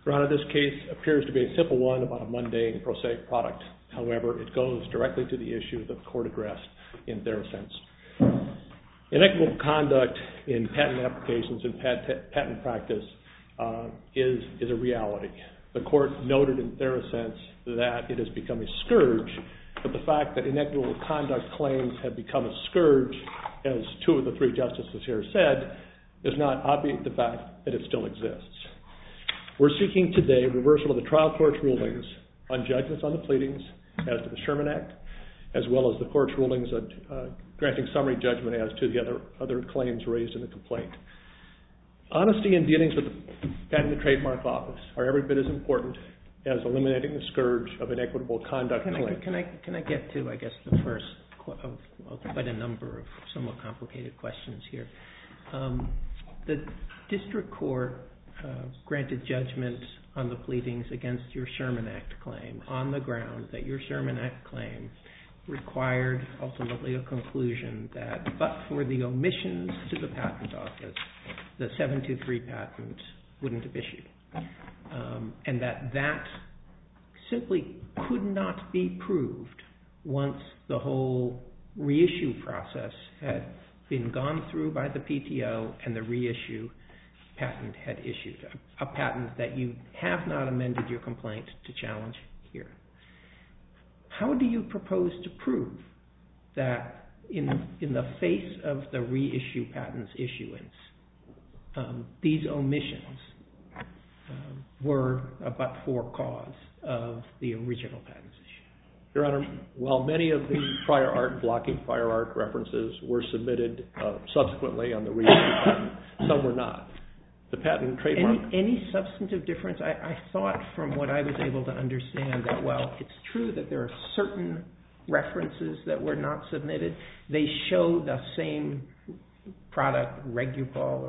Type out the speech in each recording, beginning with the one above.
Your Honor, this case appears to be a simple one about a mundane prosaic product. However, it goes directly to the issue that the court addressed in Therasense. Inequitable conduct in patent applications and patent practice is a reality. The court noted in Therasense that it has become a scourge, but the fact that inequitable conduct claims have become a scourge, as two of the three justices here said, does not obviate the fact that it still exists. We're seeking today reversal of the trial court's rulings on judgments on the pleadings as to the Sherman Act, as well as the court's rulings granting summary judgment as to the other claims raised in the complaint. Honesty in dealings with the Patent and Trademark Office are every bit as important as eliminating the scourge of inequitable conduct claims. Can I get to, I guess, the first of quite a number of somewhat complicated questions here? The district court granted judgment on the pleadings against your Sherman Act claim on the ground that your Sherman Act claim required ultimately a conclusion that but for the omissions to the patent office, the 723 patent wouldn't have issued. And that simply could not be proved once the whole reissue process had been gone through by the PTO and the reissue patent had issued, a patent that you have not amended your complaint to challenge here. How do you propose to prove that in the face of the reissue patent's issuance, these omissions were a but-for cause of the original patent's issue? Your Honor, while many of the prior art, blocking prior art references were submitted subsequently on the reissue patent, some were not. The patent and trademark... Any substantive difference? I thought from what I was able to understand that while it's true that there are certain references that were not submitted, they show the same product, Regupol,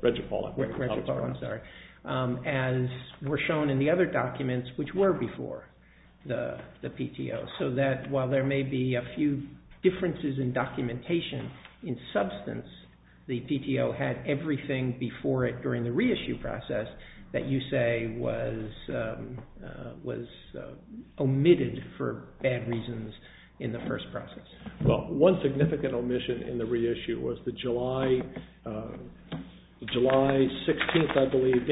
I'm sorry, as were shown in the other documents which were before the PTO. So that while there may be a few differences in documentation, in substance, the PTO had everything before it during the reissue process that you say was omitted for bad reasons in the first process. Well, one significant omission in the reissue was the July 16th, I believe,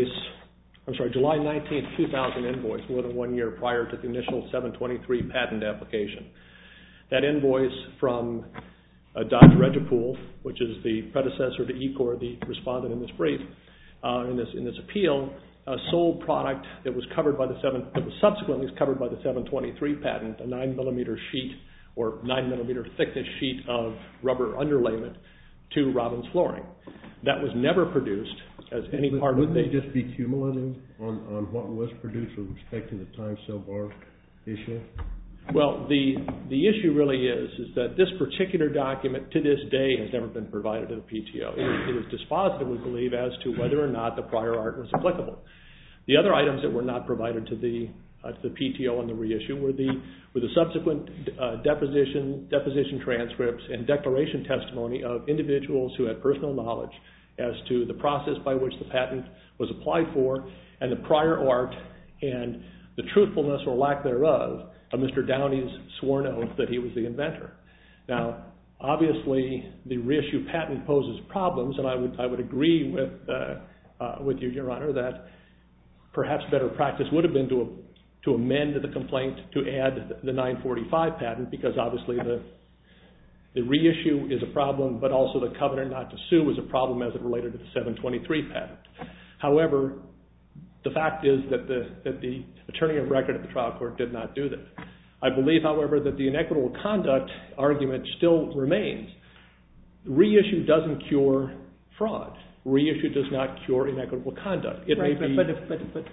July 19th, 2000 invoice, more than 1 year prior to the initial 723 patent application. That invoice from Dr. Regupol, which is the predecessor to ECOR, the respondent in this brief, in this appeal, sold product that was covered by that was subsequently covered by the 723 patent, a 9mm sheet or 9mm thickness sheet of rubber underlayment to Robbins Flooring. That was never produced as any part of the... Wouldn't it just be cumulative on what was produced with respect to the time sale bar issue? Well, the issue really is that this particular document to this day has never been provided to the PTO. It is dispositive, we believe, as to whether or not the prior art was applicable. The other items that were not provided to the PTO on the reissue were the subsequent deposition transcripts and declaration testimony of individuals who had personal knowledge as to the process by which the patent was applied for and the prior art and the truthfulness or lack thereof of Mr. Downey's sworn oath that he was the inventor. Now, obviously, the reissue patent poses problems, and I would agree with you, Your Honor, that perhaps better practice would have been to amend the complaint to add the 945 patent, because obviously the reissue is a problem, but also the covenant not to sue is a problem as it related to the 723 patent. However, the fact is that the attorney of record at the trial court did not do that. I believe, however, that the inequitable conduct argument still remains. Reissue doesn't cure fraud. Reissue does not cure inequitable conduct. It may be... But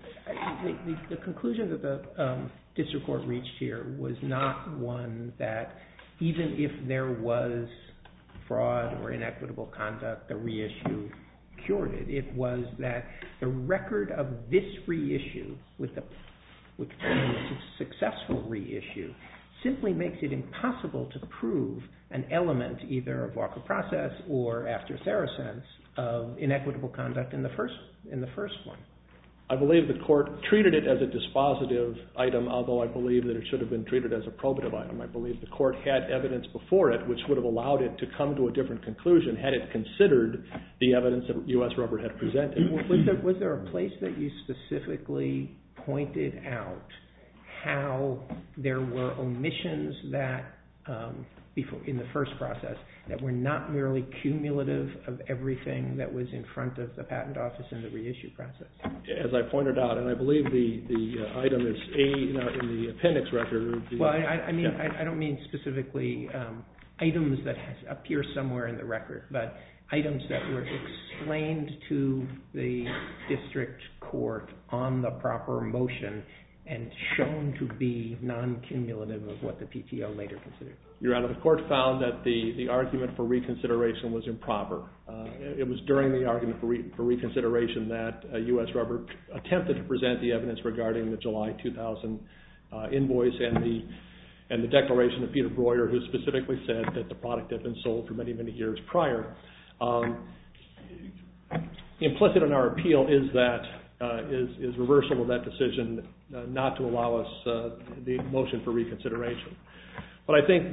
the conclusion that the district court reached here was not one that even if there was fraud or inequitable conduct, the reissue cured it. It was that the record of this reissue, which was a successful reissue, simply makes it impossible to prove an element either of Walker process or after Therasense of inequitable conduct in the first one. I believe the court treated it as a dispositive item, although I believe that it should have been treated as a probative item. I believe the court had evidence before it which would have allowed it to come to a different conclusion had it considered the evidence that U.S. Rubber had presented. Was there a place that you specifically pointed out how there were omissions that, in the first process, that were not merely cumulative of everything that was in front of the patent office in the reissue process? As I pointed out, and I believe the item is in the appendix record. I don't mean specifically items that appear somewhere in the record, but items that were explained to the district court on the proper motion and shown to be non-cumulative of what the PTO later considered. Your Honor, the court found that the argument for reconsideration was improper. It was during the argument for reconsideration that U.S. Rubber attempted to present the evidence regarding the July 2000 invoice and the declaration of Peter Breuer, who specifically said that the product had been sold for many, many years prior. Implicit in our appeal is reversal of that decision not to allow us the motion for reconsideration. But I think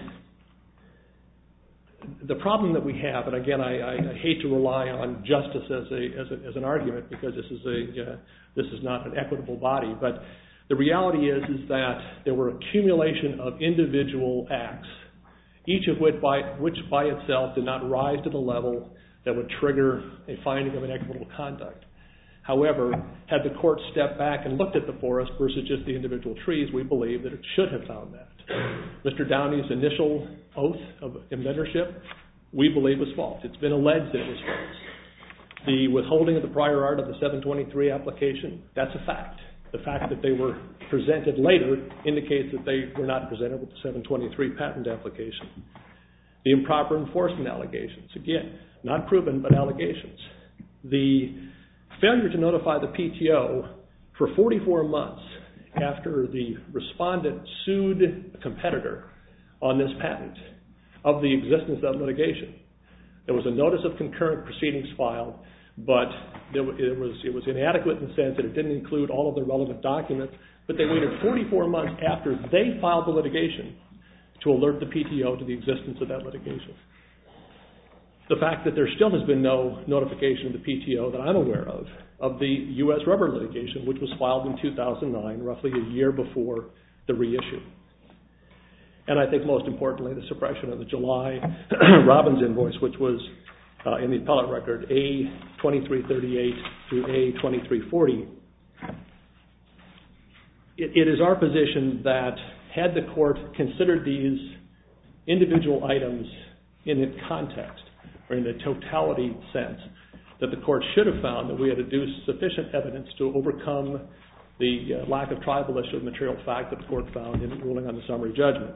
the problem that we have, and again I hate to rely on justice as an argument because this is not an equitable body, but the reality is that there were accumulation of individual acts, each of which by itself did not rise to the level that would trigger a finding of inequitable conduct. However, had the court stepped back and looked at the forest versus just the individual trees, we believe that it should have found that. Mr. Downey's initial oath of inventorship, we believe, was false. It's been alleged that it was false. The withholding of the prior art of the 723 application, that's a fact. The fact that they were presented later indicates that they were not presented with the 723 patent application. The improper enforcement allegations, again, not proven, but allegations. The failure to notify the PTO for 44 months after the respondent sued a competitor on this patent of the existence of litigation. There was a notice of concurrent proceedings filed, but it was inadequate in the sense that it didn't include all of the relevant documents, but they waited 44 months after they filed the litigation to alert the PTO to the existence of that litigation. The fact that there still has been no notification of the PTO that I'm aware of the U.S. Rubber litigation, which was filed in 2009, roughly a year before the reissue. And I think most importantly, the suppression of the July Robbins invoice, which was in the appellate record A2338 through A2340. It is our position that had the court considered these individual items in its context, or in the totality sense, that the court should have found that we had adduced sufficient evidence to overcome the lack of tribal issue of material fact that the court found in ruling on the summary judgment.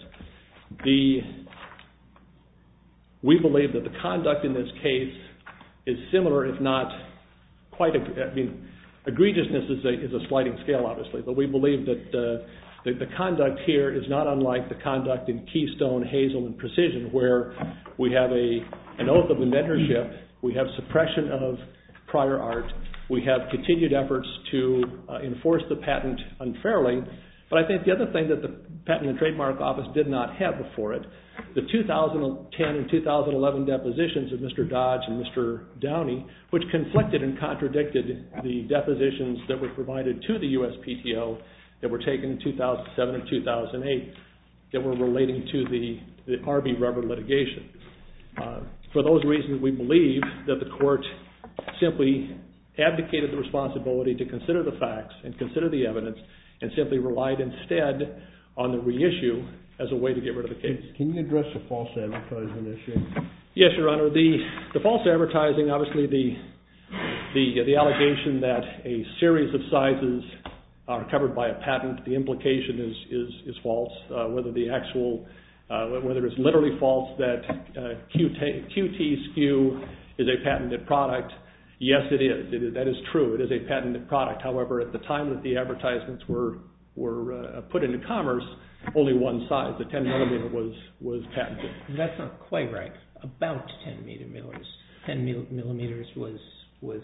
We believe that the conduct in this case is similar, if not quite, egregiousness is a sliding scale, obviously, but we believe that the conduct here is not unlike the conduct in Keystone, Hazel, and Precision, where we have an oath of inventorship, we have suppression of prior art, we have continued efforts to enforce the patent unfairly, but I think the other thing that the Patent and Trademark Office did not have before it, the 2010 and 2011 depositions of Mr. Dodge and Mr. Downey, which conflicted and contradicted the depositions that were provided to the USPTO that were taken in 2007 and 2008 that were relating to the RB Rubber litigation. For those reasons, we believe that the court simply abdicated the responsibility to consider the facts and consider the evidence and simply relied instead on the reissue as a way to get rid of the case. Can you address the false advertising issue? Yes, Your Honor. The false advertising, obviously the allegation that a series of sizes are covered by a patent, the implication is false. Whether it's literally false that QT SKU is a patented product, yes, it is. That is true. It is a patented product. However, at the time that the advertisements were put into commerce, only one size, the 10 millimeter, was patented. That's not quite right. About 10 millimeters. 10 millimeters was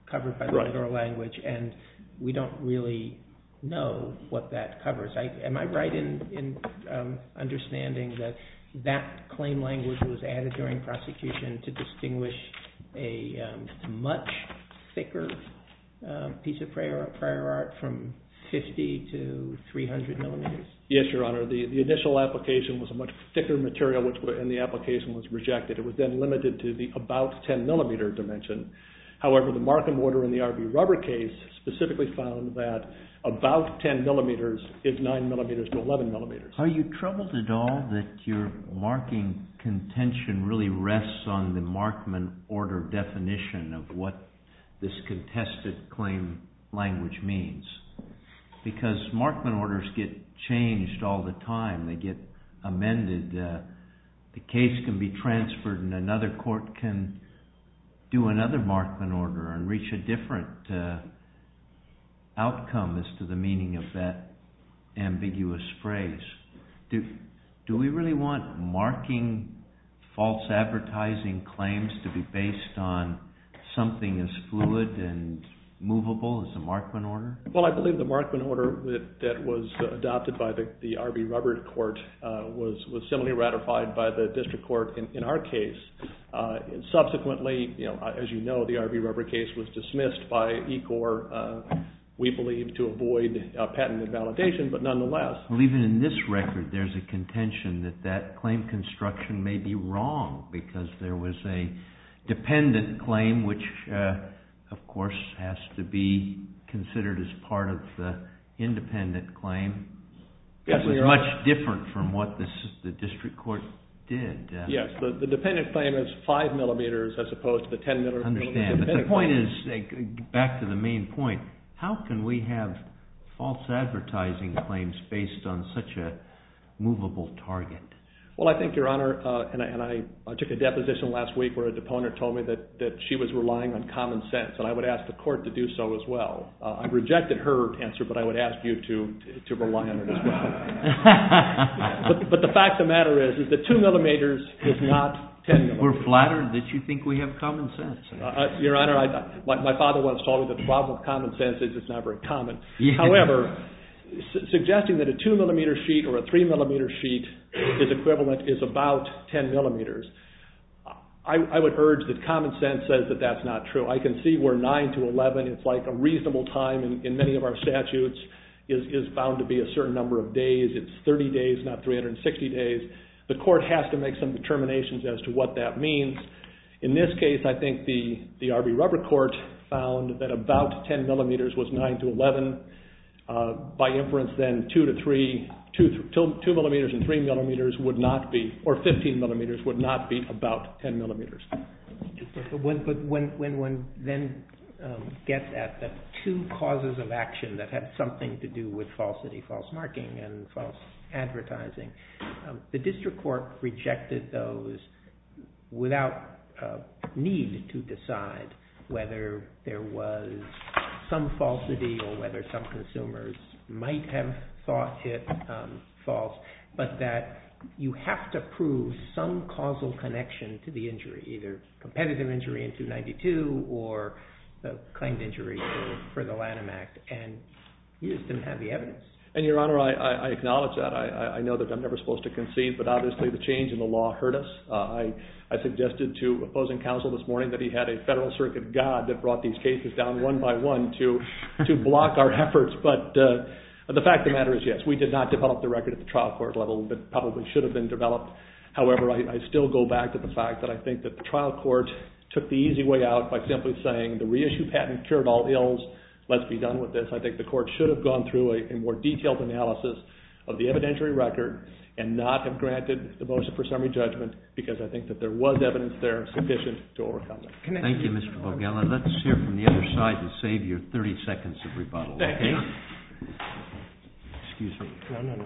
covered by the literal language, and we don't really know what that covers. Am I right in understanding that claim language was added during prosecution to distinguish a much thicker piece of prior art from 50 to 300 millimeters? Yes, Your Honor. The initial application was a much thicker material, and the application was rejected. It was then limited to the about 10 millimeter dimension. However, the Markham order in the RB Rubber case specifically found that about 10 millimeters is 9 millimeters to 11 millimeters. Are you troubled at all that your marking contention really rests on the Markman order definition of what this contested claim language means? Because Markman orders get changed all the time. They get amended. The case can be transferred and another court can do another Markman order and reach a different outcome as to the meaning of that ambiguous phrase. Do we really want marking false advertising claims to be based on something as fluid and movable as a Markman order? Well, I believe the Markman order that was adopted by the RB Rubber court was similarly ratified by the district court in our case. Subsequently, as you know, the RB Rubber case was dismissed by ECOR, we believe, to avoid patent invalidation, but nonetheless. Well, even in this record, there's a contention that claim construction may be wrong because there was a dependent claim which of course has to be considered as part of the independent claim. Yes, it was much different from what the district court did. Yes, the dependent claim is 5 millimeters as opposed to the 10 millimeters. I understand, but the point is, back to the main point, how can we have false advertising claims based on such a movable target? Well, I think, Your Honor, and I took a deposition last week where a deponent told me that she was relying on common sense, and I would ask the court to do so as well. I rejected her answer, but I would ask you to rely on it as well. but the fact of the matter is that 2 millimeters is not 10 millimeters. We're flattered that you think we have common sense. Your Honor, my father once told me that the problem with common sense is it's not very common. Yeah. However, suggesting that a 2 millimeter sheet or a 3 millimeter sheet is about 10 millimeters, I would urge that common sense says that that's not true. I can see where 9 to 11, it's like a reasonable time in many of our statutes is bound to be a certain number of days. It's 30 days, not 360 days. The court has to make some determinations as to what that means. In this case, I think the RB Rubber court found that about 10 millimeters was 9 to 11. By inference, then 2 millimeters and 3 millimeters would not be, or 15 millimeters would not be about 10 millimeters. But when one then gets at the two causes of action that have something to do with falsity, false marking and false advertising, the district court rejected those without need to decide whether there was some falsity or whether some consumers might have thought it false, but that you have to prove some causal connection to the injury, either competitive injury in 292 or the claimed injury for the Lanham Act, and you just didn't have the evidence. And Your Honor, I acknowledge that. I know that I'm never supposed to concede, but obviously the change in the law hurt us. I suggested to opposing counsel this morning that he had a Federal Circuit god that brought these cases down one by one to block our efforts. But the fact of the matter is, yes, we did not develop the record at the trial court level that probably should have been developed. However, I still go back to the fact that I think that the trial court took the easy way out by simply saying the reissue patent cured all ills. Let's be done with this. I think the court should have gone through a more detailed analysis of the evidentiary record and not have granted the motion for summary judgment, because I think that there was evidence there sufficient to overcome that. Thank you, Mr. Vogella. Let's hear from the other side to save your 30 seconds of rebuttal. Thank you. Excuse me. No.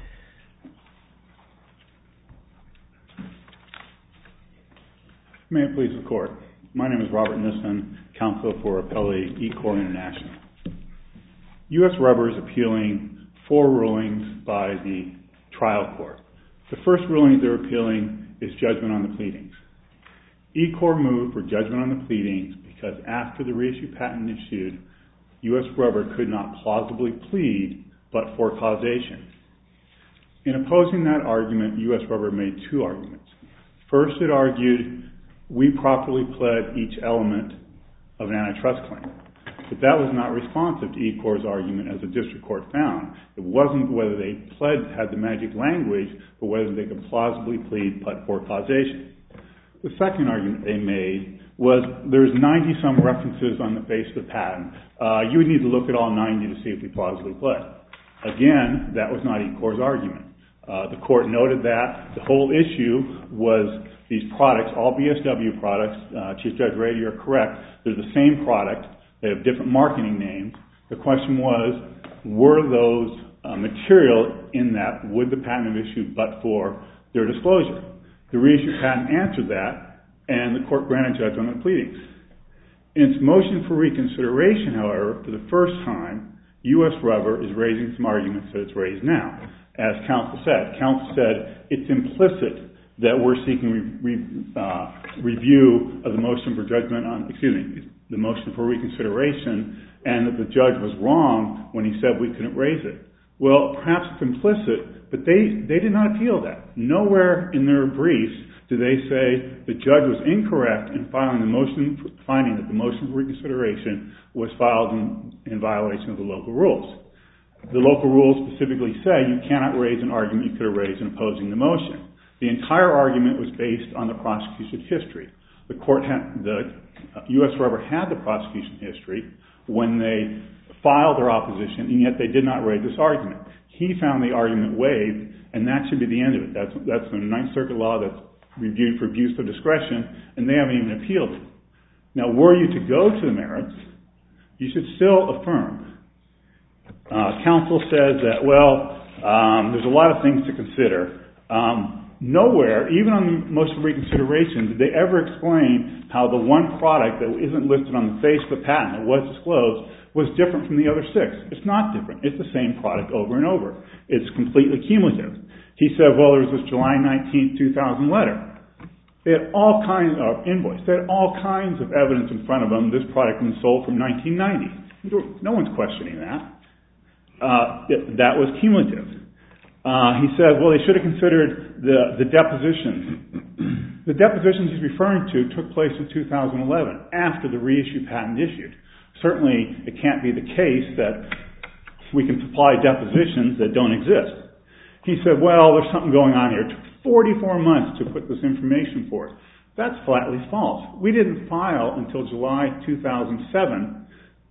May it please the Court. My name is Robert Nissen, counsel for Appellee ECOR International. U.S. Rubber is appealing 4 rulings by the trial court. The first ruling they're appealing is judgment on the pleadings. E-Core moved for judgment on the pleadings because after the reissue patent issued, U.S. Rubber could not plausibly plead but for causation. In opposing that argument, U.S. Rubber made two arguments. First, it argued we properly pled each element of an antitrust claim. But that was not responsive to E-Core's argument as the district court found. It wasn't whether they had the magic language, but whether they could plausibly plead but for causation. The second argument they made was there's 90-some references on the face of the patent. You would need to look at all 90 to see if we plausibly pled. Again, that was not E-Core's argument. The court noted that the whole issue was these products, all BSW products, Chief Judge Rady, you're correct, they're the same product. They have different marketing names. The question was, were those material in that, would the patent have issued but for their disclosure? The reissued patent answered that, and the court granted judgment on the pleadings. In its motion for reconsideration, however, for the first time, U.S. Rubber is raising some arguments that it's raised now. As counsel said it's implicit that we're seeking review of the motion for judgment on, the motion for reconsideration, and that the judge was wrong when he said we couldn't raise it. Well, perhaps it's implicit, but they did not appeal that. Nowhere in their briefs do they say the judge was incorrect in finding that the motion for reconsideration was filed in violation of the local rules. The local rules specifically say you cannot raise an argument you could have raised in opposing the motion. The entire argument was based on the prosecution history. The U.S. Rubber had the prosecution history when they filed their opposition, and yet they did not raise this argument. He found the argument waived, and that should be the end of it. That's the Ninth Circuit law that's reviewed for abuse of discretion, and they haven't even appealed it. Now, were you to go to the merits, you should still affirm. Counsel says that, there's a lot of things to consider. Nowhere, even on the motion for reconsideration, did they ever explain how the one product that isn't listed on the face of the patent that was disclosed was different from the other six. It's not different. It's the same product over and over. It's completely cumulative. He said, there was this July 19, 2000 letter. They had all kinds of invoice. They had all kinds of evidence in front of them this product was sold from 1990. No one's questioning that. That was cumulative. He said, they should have considered the depositions. The depositions he's referring to took place in 2011, after the reissue patent issued. Certainly, it can't be the case that we can supply depositions that don't exist. He said, there's something going on here. It took 44 months to put this information forth. That's flatly false. We didn't file until July 2007.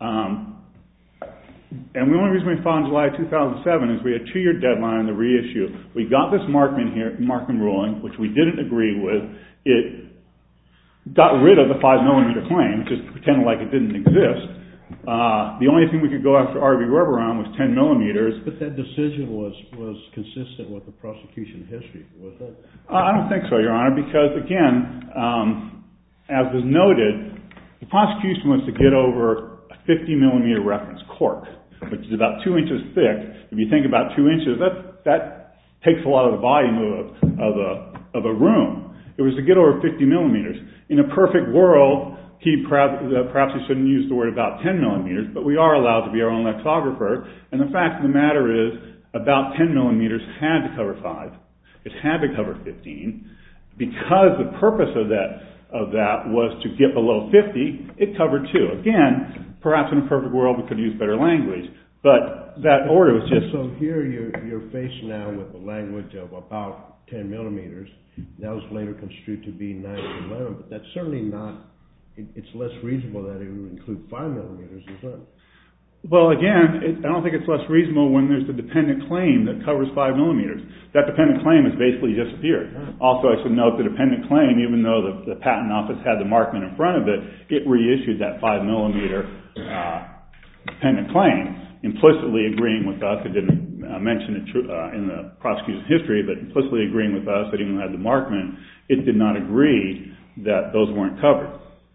And the only reason we filed in July 2007 is we had a 2-year deadline on the reissue. We got this Markman ruling, which we didn't agree with. It got rid of the 5mm claim, just pretending like it didn't exist. The only thing we could go after R.B. Rubber on was 10mm. But that decision was consistent with the prosecution history, wasn't it? I don't think so, Your Honor, because, again, as was noted, the prosecution was to get over a 50mm reference, cork, which is about 2 inches thick. If you think about 2 inches, that takes a lot of the volume of a room. It was to get over 50mm. In a perfect world, perhaps he shouldn't use the word about 10mm, but we are allowed to be our own lexicographer. And the fact of the matter is, about 10mm had to cover 5. It had to cover 15. Because the purpose of that was to get below 50, it covered 2. Again, perhaps in a perfect world we could use better language, but that order was just... So here you're faced now with the language of about 10mm. That was later construed to be 9 to 11, but that's certainly not... It's less reasonable that it would include 5mm, isn't it? Well, again, I don't think it's less reasonable when there's a dependent claim that covers 5mm. That dependent claim has basically disappeared. Also, I should note the dependent claim, even though the patent office had the Markman in front of it, it reissued that 5mm dependent claim, implicitly agreeing with us. It didn't mention it in the prosecution's history, but implicitly agreeing with us that even though it had the Markman, it did not agree that those weren't covered.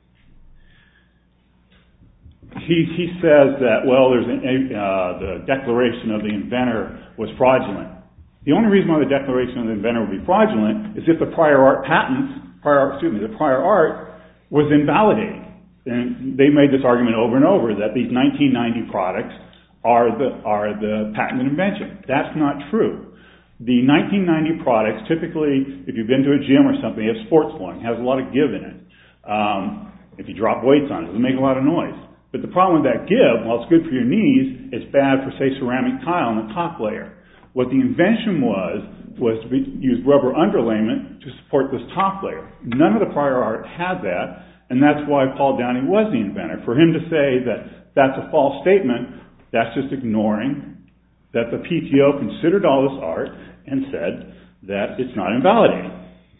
He says that, the declaration of the inventor was fraudulent. The only reason why the declaration of the inventor would be fraudulent is if the prior art patents prior art was invalidating. And they made this argument over and over that these 1990 products are the patented invention. That's not true. The 1990 products, typically, if you've been to a gym or something, have sports flooring, has a lot of give in it. If you drop weights on it, it'll make a lot of noise. But the problem with that give, while it's good for your knees, it's bad for, say, ceramic tile on the top layer. What the invention was to use rubber underlayment to support this top layer. None of the prior art had that, and that's why Paul Downey was the inventor. For him to say that that's a false statement, that's just ignoring that the PTO considered all this art and said that it's not invalidating.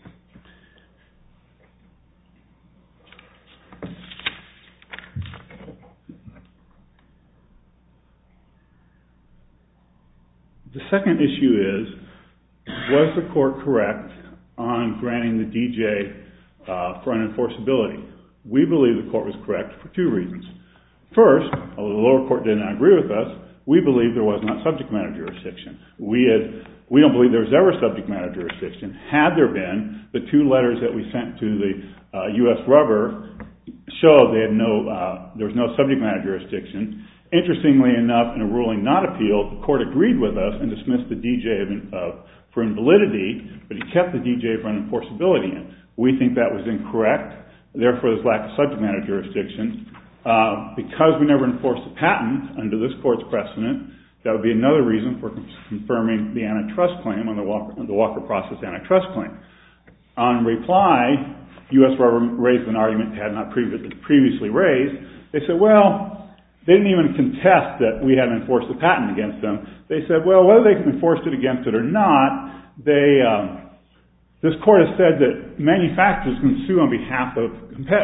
The second issue is, was the court correct on granting the DJ for unenforceability? We believe the court was correct for two reasons. First, although the lower court did not agree with us, we believe there was not subject matter jurisdiction. We don't believe there was ever subject matter jurisdiction. Had there been, the two letters that we sent to the U.S. Rubber showed there was no subject matter jurisdiction. Interestingly enough, in a ruling not appealed, the court agreed with us and dismissed the DJ for invalidity, but he kept the DJ for unenforceability in. We think that was incorrect. Therefore, there's lack of subject matter jurisdiction. Because we never enforced the patent under this court's precedent, that would be another reason for confirming the antitrust claim on the Walker Process antitrust claim. On reply, U.S. Rubber raised an argument it had not previously raised. They said, well, they didn't even contest that we hadn't enforced the patent against them. They said, well, whether they enforced it against it or not, this court has said that manufacturers can sue on behalf of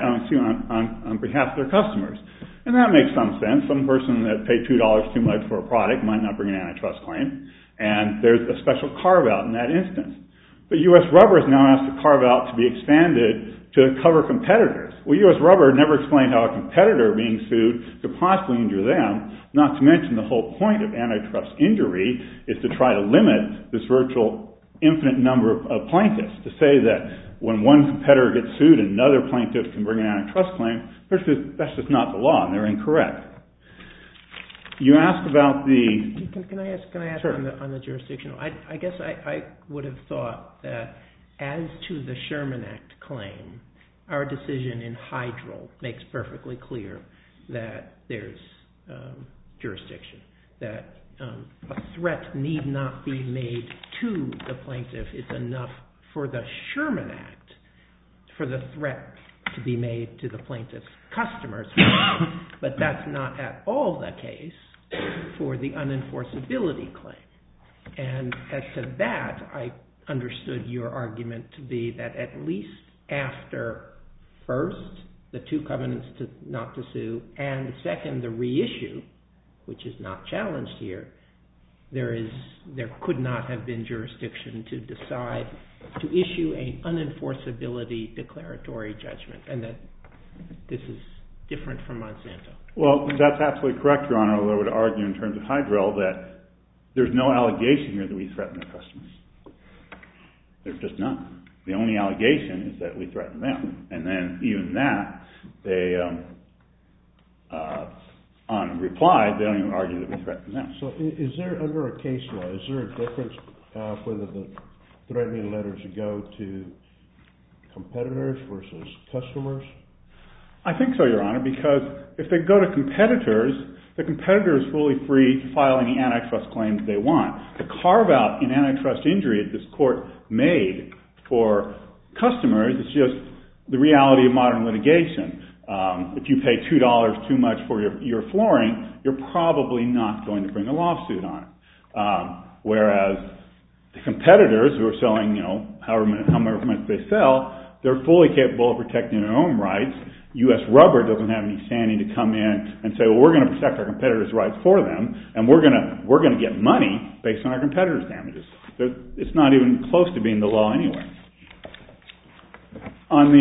their customers. And that makes some sense. Some person that paid $2 too much for a product might not bring an antitrust claim. And there's a special carve-out in that instance. But U.S. Rubber has now asked the carve-out to be expanded to cover competitors. Well, U.S. Rubber never explained how a competitor being sued could possibly injure them, not to mention the whole point of antitrust injury is to try to limit this virtual infinite number of plaintiffs. To say that when one competitor gets sued, another plaintiff can bring an antitrust claim, that's just not the law, and they're incorrect. You asked about the... Can I ask sure. on the jurisdictional? I guess I would have thought that as to the Sherman Act claim, our decision in Hydril makes perfectly clear that there's jurisdiction, that a threat need not be made to the plaintiff. It's enough for the Sherman Act for the threat to be made to the plaintiff's customers. But that's not at all the case for the unenforceability claim. And as to that, I understood your argument to be that at least after first, the two covenants not to sue, and second, the reissue, which is not challenged here, there could not have been jurisdiction to decide to issue an unenforceability declaratory judgment, and that this is different from Monsanto. Well, that's absolutely correct, Your Honor, although I would argue in terms of Hydril that there's no allegation here that we threaten the customers. There's just none. The only allegation is that we threaten them. And then even that, they, on reply, they don't even argue that we threaten them. So is there, under a case law, is there a difference whether the threatening letters go to competitors versus customers? I think so, Your Honor, because if they go to competitors, the competitor is fully free to file any antitrust claims they want. The carve-out in antitrust injury that this court made for customers is just the reality of modern litigation. If you pay $2 too much for your flooring, you're probably not going to bring a lawsuit on it. Whereas the competitors who are selling, however much they sell, they're fully capable of protecting their own rights. U.S. Rubber doesn't have any standing to come in and say, well, we're going to protect our competitors' rights for them, and we're going to get money based on our competitors' damages. It's not even close to being the law anyway. On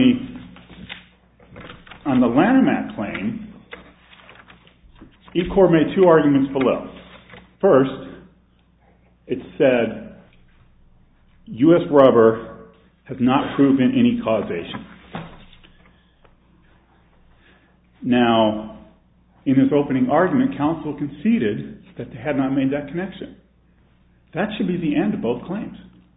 the Lanham Act claim, E-Corp made two arguments below. First, it said U.S. Rubber has not proven any causation. Now, in his opening argument, counsel conceded that they had not made that connection. That should be the end of both claims.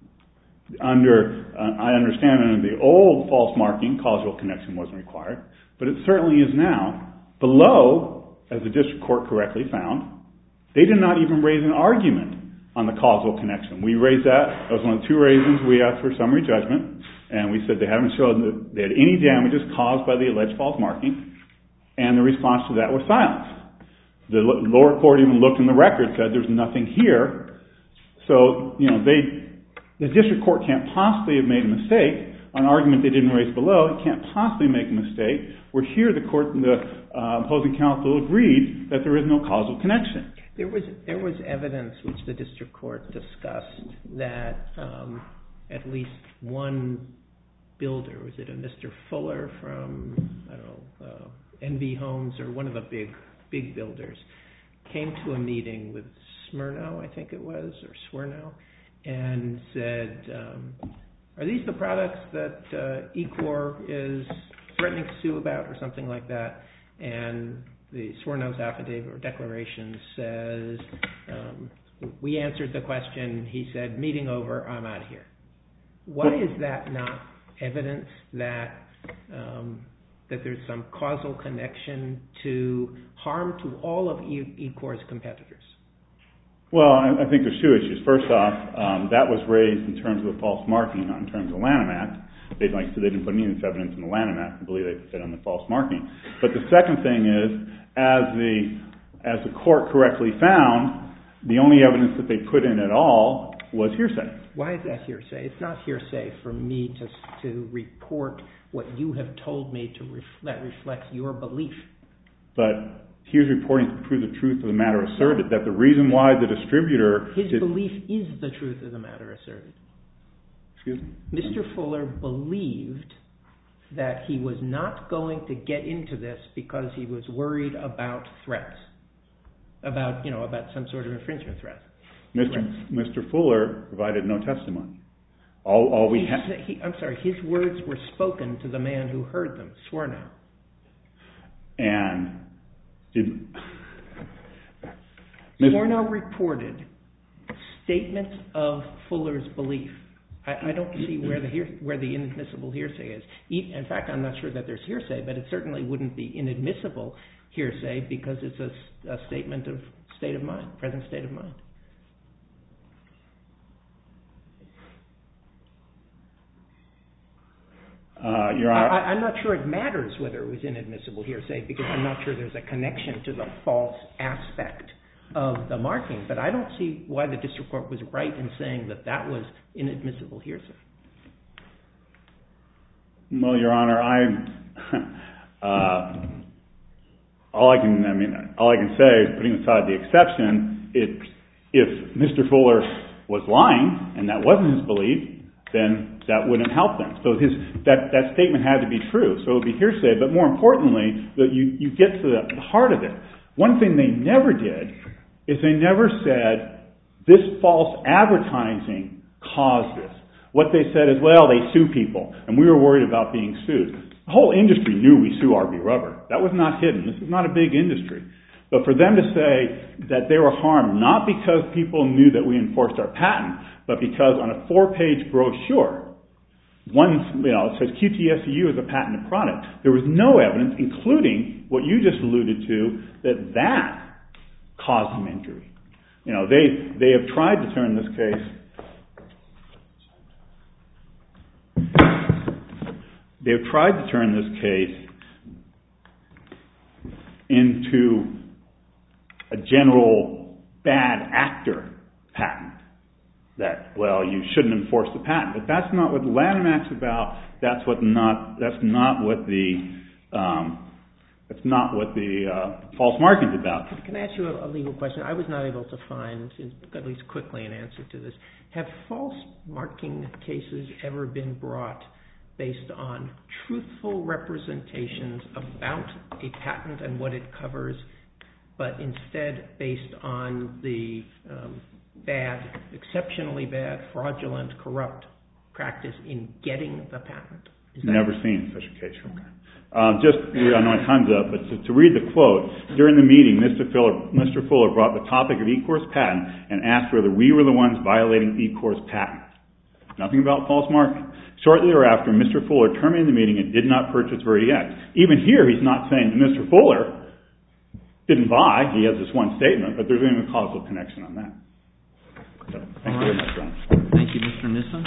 I understand under the old false marking, causal connection wasn't required, but it certainly is now. Below, as the district court correctly found, they did not even raise an argument on the causal connection. We raised that. That was one of the two reasons we asked for summary judgment, and we said they haven't shown that they had any damages caused by the alleged false marking, and the response to that was silence. The lower court even looked in the record, said there's nothing here. So, the district court can't possibly have made a mistake on an argument they didn't raise below. It can't possibly make a mistake. Where here the court and the opposing counsel agreed that there is no causal connection. There was evidence which the district court discussed that at least one builder, was it a Mr. Fuller from, I don't know, NV Homes or one of the big builders, came to a meeting with Smirnow, I think it was, or Swernow, and said, are these the products that Ecor is threatening to sue about or something like that? And the Swernow's affidavit or declaration says, we answered the question. He said, meeting over, I'm out of here. Why is that not evidence that there's some causal connection to harm to all of Ecor's competitors? Well, I think there's two issues. First off, that was raised in terms of the false marking, not in terms of the Lanham Act. They didn't put any of this evidence in the Lanham Act. I believe they put it on the false marking. But the second thing is, as the court correctly found, the only evidence that they put in at all was hearsay. Why is that hearsay? It's not hearsay for me to report what you have told me that reflects your belief. But he was reporting to prove the truth of the matter asserted, that the reason why the distributor... His belief is the truth of the matter asserted. Excuse me? Mr. Fuller believed that he was not going to get into this because he was worried about threats, about some sort of infringement threat. Mr. Fuller provided no testimony. I'm sorry, his words were spoken to the man who heard them, Swernow. And Swernow reported statements of Fuller's belief. I don't see where the inadmissible hearsay is. In fact, I'm not sure that there's hearsay, but it certainly wouldn't be inadmissible hearsay because it's a statement of state of mind, present state of mind. Your Honor, I'm not sure it matters whether it was inadmissible hearsay because I'm not sure there's a connection to the false aspect of the marking, but I don't see why the district court was right in saying that was inadmissible hearsay. Well, Your Honor, all I can say, putting aside the exception, if Mr. Fuller was lying and that wasn't his belief, then that wouldn't help them. So that statement had to be true. So it would be hearsay. But more importantly, that you get to the heart of it. One thing they never did is they never said this false advertising caused this. What they said is, well, they sue people, and we were worried about being sued. The whole industry knew we sue RB Rubber. That was not hidden. This is not a big industry. But for them to say that they were harmed not because people knew that we enforced our patent, but because on a 4-page brochure, it says QTSEU is a patented product. There was no evidence, including what you just alluded to, that caused them injury. They have tried to turn this case. They have tried to turn this case into a general bad actor patent. That, well, you shouldn't enforce the patent. But that's not what the Lanham Act's about. That's not what the false marking's about. Can I ask you a legal question? I was not able to find, at least quickly, an answer to this. Have false marking cases ever been brought based on truthful representations about a patent and what it covers, but instead based on the bad, exceptionally bad, fraudulent, corrupt practice in getting the patent? Never seen such a case. Okay. I know my time's up, but to read the quote, during the meeting, Mr. Fuller brought the topic of eCore's patent and asked whether we were the ones violating eCore's patent. Nothing about false marking. Shortly thereafter, Mr. Fuller terminated the meeting and did not purchase VerityX. Even here, he's not saying that Mr. Fuller didn't buy. He has this one statement, but there's even a causal connection on that. So, thank you very much, Ron. Thank you, Mr. Nissen.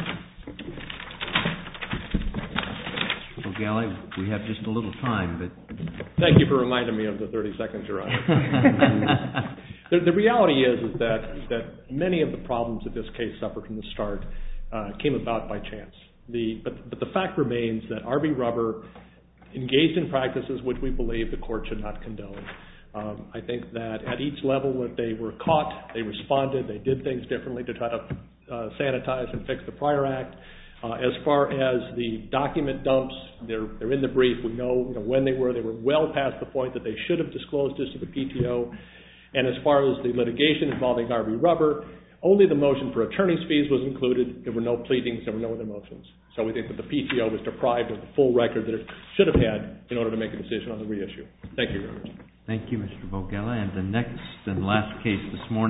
O'Galley, we have just a little time, but... Thank you for reminding me of the 30 seconds you're on. The reality is that many of the problems that this case suffered from the start came about by chance. But the fact remains that RB Rubber engaged in practices which we believe the court should not condone. I think that at each level that they were caught, they responded, they did things differently to try to sanitize and fix the prior act. As far as the document dumps, they're in the brief. We know when they were well past the point that they should have disclosed this to the PTO. And as far as the litigation involving RB Rubber, only the motion for attorney's fees was included. There were no pleadings, there were no other motions. So we think that the PTO was deprived of the full record that it should have had in order to make a decision on the reissue. Thank you very much. Thank you, Mr. Vogella. And the next and last case this morning